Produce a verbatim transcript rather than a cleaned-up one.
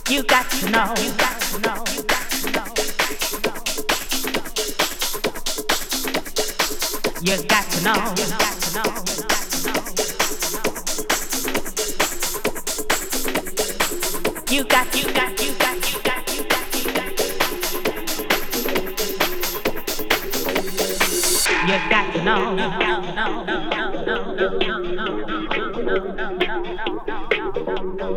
You got to know. You got to know. You got to know. You got to know. You got to know. You got, you got, you got, you got, you got, you got. You got to know. No, no, no, no, no, no, no, no, no, no, no, no.